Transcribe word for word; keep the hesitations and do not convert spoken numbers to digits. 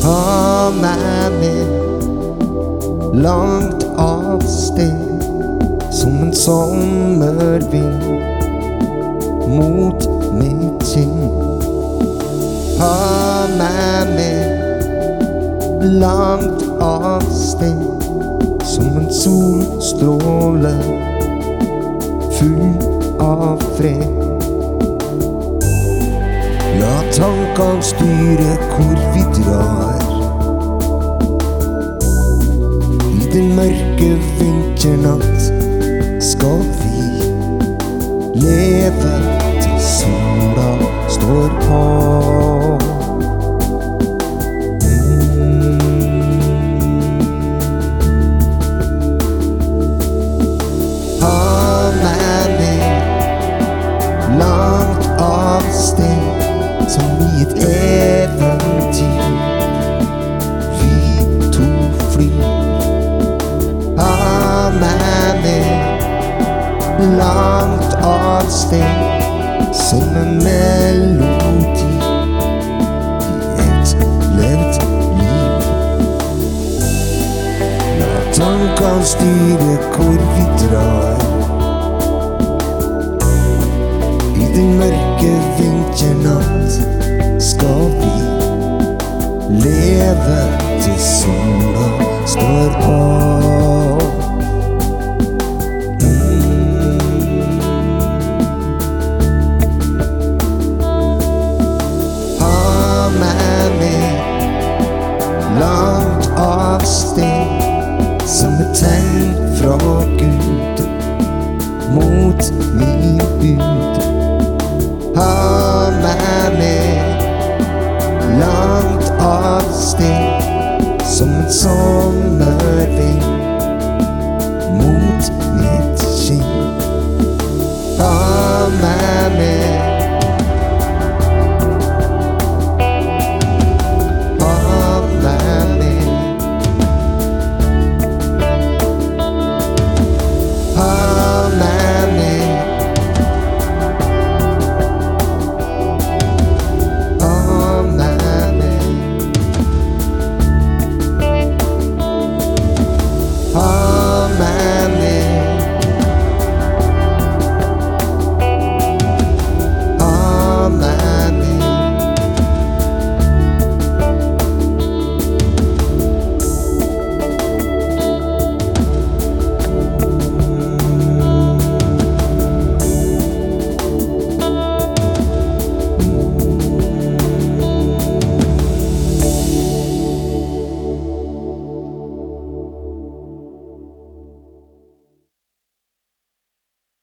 Ha meg med langt av sted, som en sommervind mot mitt kinn. Ha meg med langt av sted, som en solstråle full av fred. La tankene styre hvor vi drar, i den mørke vinternatt skal vi leve til sola står på. Ha meg med langt av sted, som i et eventyr vi to flyr. Ha meg med langt av sted, som en melodi i et levd liv. La tankene styre hvor vi drar, i den mørke vinternatt